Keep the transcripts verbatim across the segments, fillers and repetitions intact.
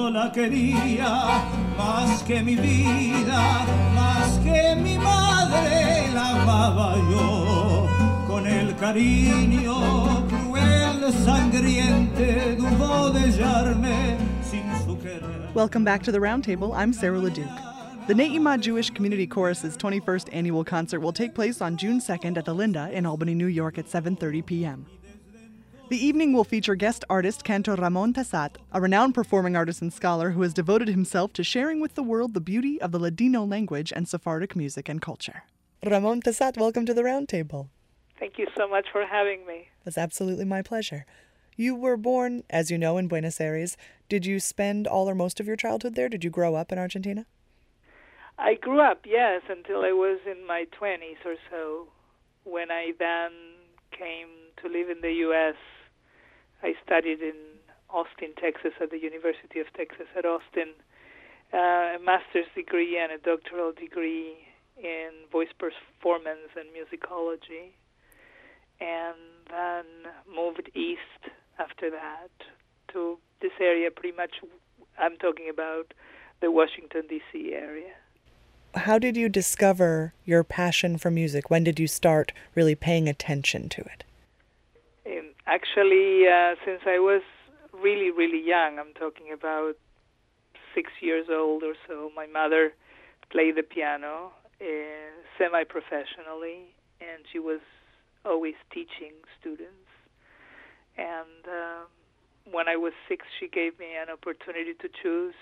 yo la quería más que mi vida, más que mi madre la amaba yo con el cariño cruel, sangriente, dudó de hallarme sin su querer. Welcome back to the Roundtable. I'm Sarah LeDuc. The Ne'ima Jewish Community Chorus's twenty-first annual concert will take place on June second at the Linda in Albany, New York at seven thirty p.m. The evening will feature guest artist Cantor Ramon Tassat, a renowned performing artist and scholar who has devoted himself to sharing with the world the beauty of the Ladino language and Sephardic music and culture. Ramon Tassat, welcome to the Roundtable. Thank you so much for having me. It's absolutely my pleasure. You were born, as you know, in Buenos Aires. Did you spend all or most of your childhood there? Did you grow up in Argentina? I grew up, yes, until I was in my twenties or so. When I then came to live in the U S, I studied in Austin, Texas, at the University of Texas at Austin, uh, a master's degree and a doctoral degree in voice performance and musicology, and then moved east after that to this area, pretty much, I'm talking about the Washington, D C area. How did you discover your passion for music? When did you start really paying attention to it? Um, actually, uh, since I was really, really young, I'm talking about six years old or so, my mother played the piano uh, semi-professionally, and she was always teaching students. And uh, when I was six, she gave me an opportunity to choose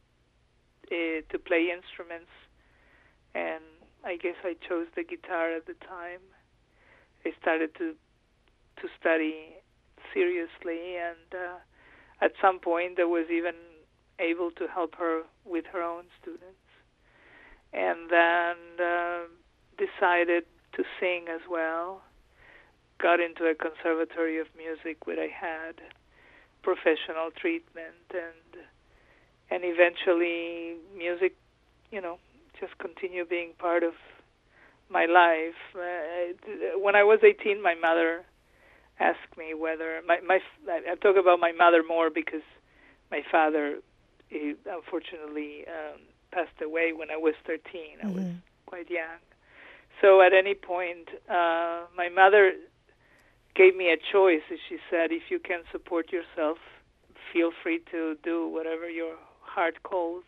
uh, to play instruments. And I guess I chose the guitar at the time. I started to to study seriously, and uh, at some point I was even able to help her with her own students. And then uh, decided to sing as well. Got into a conservatory of music where I had professional treatment, and and eventually music, you know, just continue being part of my life. Uh, when I was eighteen, my mother asked me whether my my I talk about my mother more because my father, he unfortunately um, passed away when I was thirteen. I mm-hmm. was quite young. So at any point, uh, my mother gave me a choice. She said, if you can support yourself, feel free to do whatever your heart calls.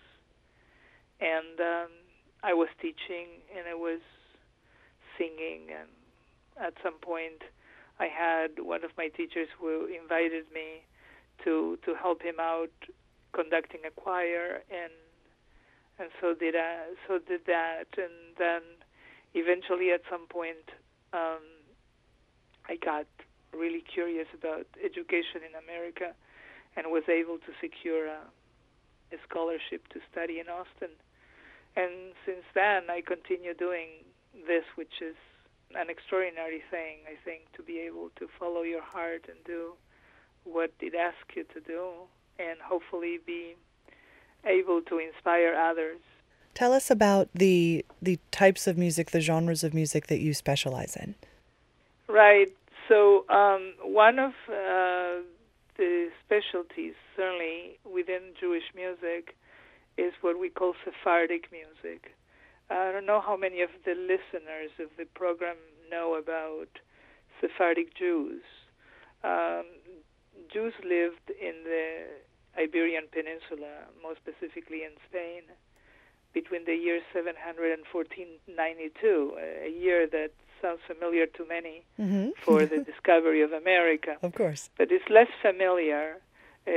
And um, I was teaching, and I was singing, and at some point I had one of my teachers who invited me to to help him out conducting a choir, and and so did I, so did that, and then eventually at some point um, I got really curious about education in America and was able to secure a, a scholarship to study in Austin. And since then, I continue doing this, which is an extraordinary thing, I think, to be able to follow your heart and do what it asks you to do, and hopefully be able to inspire others. Tell us about the the types of music, the genres of music that you specialize in. Right. So um, one of uh, the specialties, certainly within Jewish music, is what we call Sephardic music. I don't know how many of the listeners of the program know about Sephardic Jews. Um, Jews lived in the Iberian Peninsula, more specifically in Spain, between the years seven hundred and fourteen ninety-two, a year that sounds familiar to many mm-hmm. for the discovery of America. Of course. But it's less familiar uh,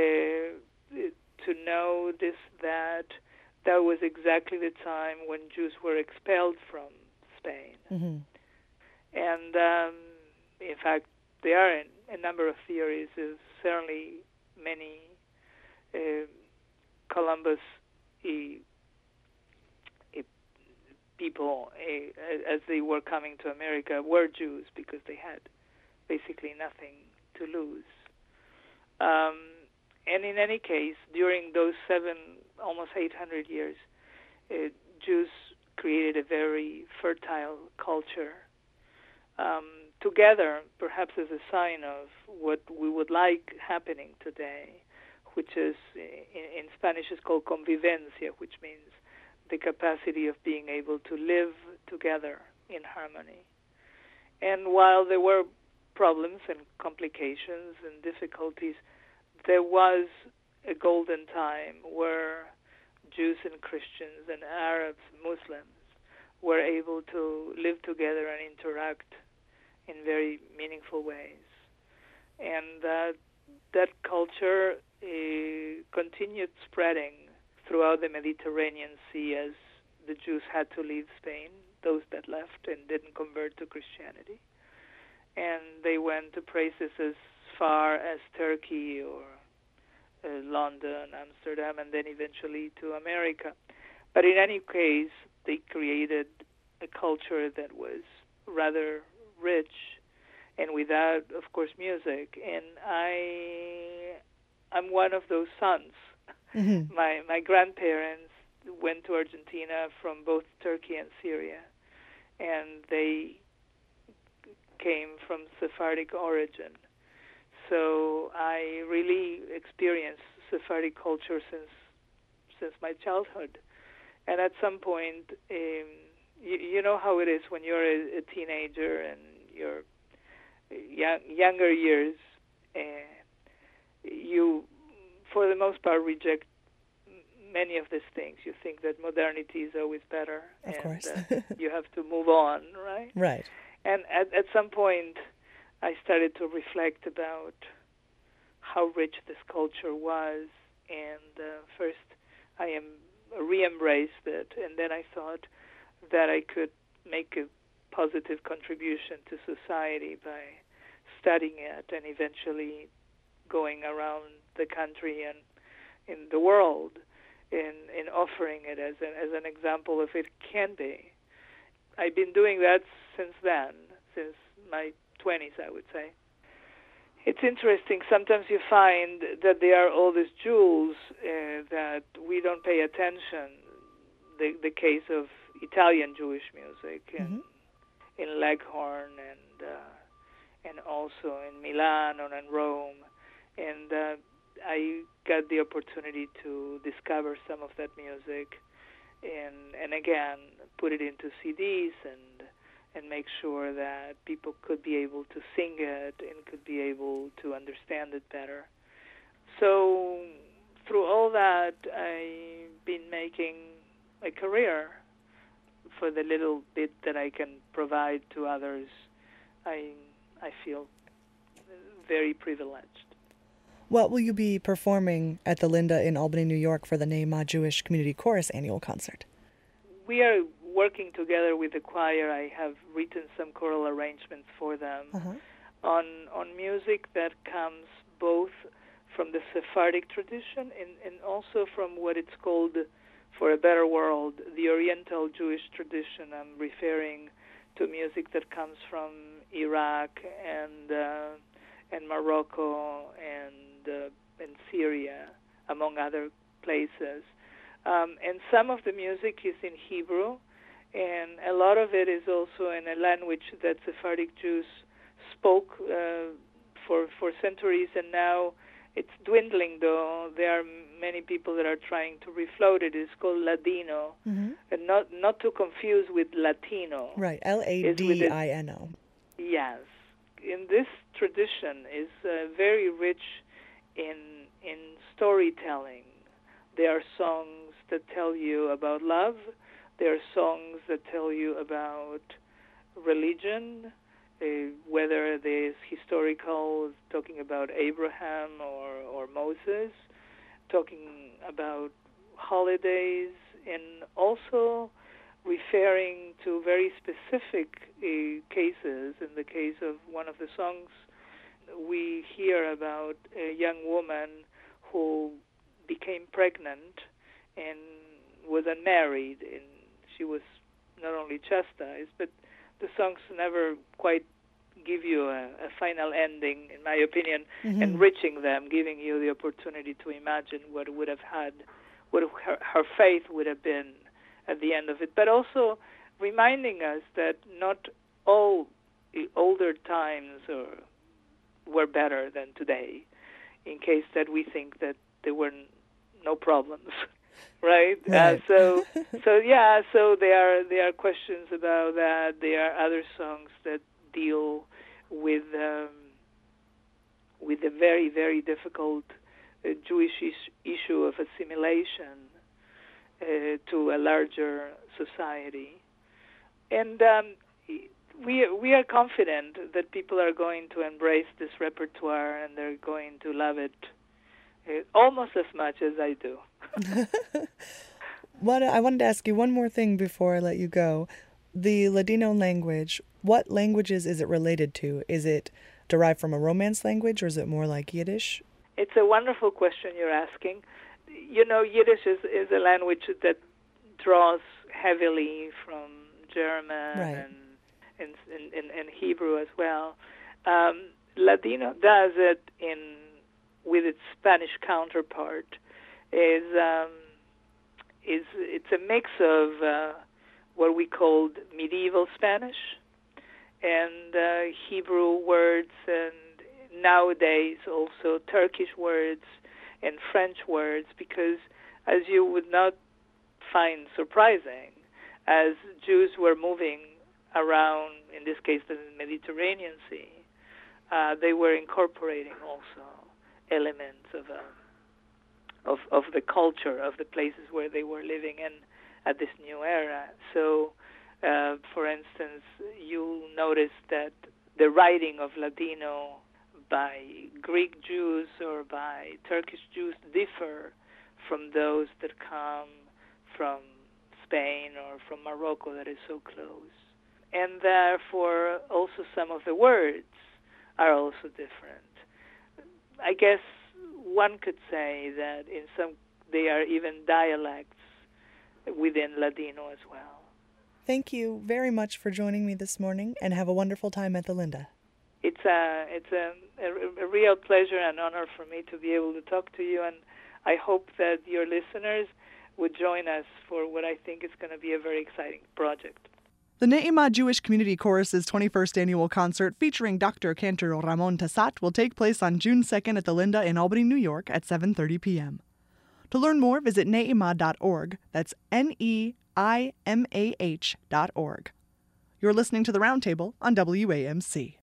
to know this, that that was exactly the time when Jews were expelled from Spain. Mm-hmm. And um, in fact, there are a number of theories. There's certainly many uh, Columbus he, he, people, uh, as they were coming to America, were Jews because they had basically nothing to lose. Um, and in any case, during those seven, almost eight hundred years, uh, Jews created a very fertile culture. Um, together, perhaps as a sign of what we would like happening today, which is in, in Spanish is called convivencia, which means the capacity of being able to live together in harmony. And while there were problems and complications and difficulties, there was a golden time where Jews and Christians and Arabs, Muslims, were able to live together and interact in very meaningful ways. And uh, that culture uh, continued spreading throughout the Mediterranean Sea as the Jews had to leave Spain, those that left and didn't convert to Christianity. And they went to places as far as Turkey or uh, London, Amsterdam, and then eventually to America. But in any case, they created a culture that was rather rich and without, of course, music. And I, I'm one of those sons. Mm-hmm. My my grandparents went to Argentina from both Turkey and Syria, and they came from Sephardic origin. So I really experienced Sephardic culture since since my childhood. And at some point, um, you, you know how it is when you're a, a teenager and your young, younger years, uh, you, for the most part, reject many of these things. You think that modernity is always better. Of and, course. uh, you have to move on, right? Right. And at, at some point, I started to reflect about how rich this culture was. And uh, first, I am re-embraced it, and then I thought that I could make a positive contribution to society by studying it and eventually going around the country and in the world in, in offering it as an, as an example of it can be. I've been doing that since then, since my twenties, I would say. It's interesting. Sometimes you find that there are all these jewels uh, that we don't pay attention. The the case of Italian Jewish music in, mm-hmm. in Leghorn and uh, and also in Milan and in Rome, and uh, I got the opportunity to discover some of that music, and and again put it into C Ds and. and make sure that people could be able to sing it and could be able to understand it better. So through all that, I've been making a career for the little bit that I can provide to others. I I feel very privileged. What will you be performing at the Linda in Albany, New York for the Ne'imah Jewish Community Chorus annual concert? We are working together with the choir. I have written some choral arrangements for them uh-huh. on on music that comes both from the Sephardic tradition and, and also from what it's called, for a better world, the Oriental Jewish tradition. I'm referring to music that comes from Iraq and uh, and Morocco and uh, and Syria, among other places. Um, and some of the music is in Hebrew, and a lot of it is also in a language that Sephardic Jews spoke uh, for for centuries, and now it's dwindling, though. There are many people that are trying to refloat it. It's called Ladino, mm-hmm. and not not to confuse with Latino. Right, L A D I N O. Yes. In this tradition is uh, very rich in in storytelling. There are songs that tell you about love. There are songs that tell you about religion, uh, whether there's historical, talking about Abraham or, or Moses, talking about holidays, and also referring to very specific uh, cases. In the case of one of the songs, we hear about a young woman who became pregnant and was unmarried, and she was not only chastised, but the songs never quite give you a, a final ending, in my opinion, mm-hmm. enriching them, giving you the opportunity to imagine what would have had, what her, her faith would have been at the end of it, but also reminding us that not all the older times or were better than today, in case that we think that there were n- no problems, right? Right. Uh, so, so yeah, so there are there are questions about that. There are other songs that deal with um, with the very very difficult uh, Jewish is- issue of assimilation uh, to a larger society, and um, we we are confident that people are going to embrace this repertoire and they're going to love it uh, almost as much as I do. What I wanted to ask you one more thing before I let you go. The Ladino language, what languages is it related to? Is it derived from a Romance language, or is it more like Yiddish? It's a wonderful question you're asking. You know, Yiddish is, is a language that draws heavily from German Right. and, and, and, and Hebrew as well. Um, Ladino does it in with its Spanish counterpart. Is um, is it's a mix of uh, what we called medieval Spanish and uh, Hebrew words, and nowadays also Turkish words and French words, because as you would not find surprising, as Jews were moving around, in this case the Mediterranean Sea, uh, they were incorporating also elements of, uh, of of the culture of the places where they were living in at this new era. So, uh, for instance, you'll notice that the writing of Ladino by Greek Jews or by Turkish Jews differ from those that come from Spain or from Morocco, that is so close. And therefore, also some of the words are also different. I guess one could say that in some they are even dialects within Ladino as well. Thank you very much for joining me this morning, and have a wonderful time at the Linda. It's a it's a, a, a real pleasure and honor for me to be able to talk to you, and I hope that your listeners would join us for what I think is going to be a very exciting project. The Ne'imah Jewish Community Chorus's twenty-first annual concert featuring Doctor Cantor Ramon Tassat will take place on June second at the Linda in Albany, New York at seven thirty p.m. To learn more, visit neimah dot org. That's N E I M A H dot org. You're listening to The Roundtable on W A M C.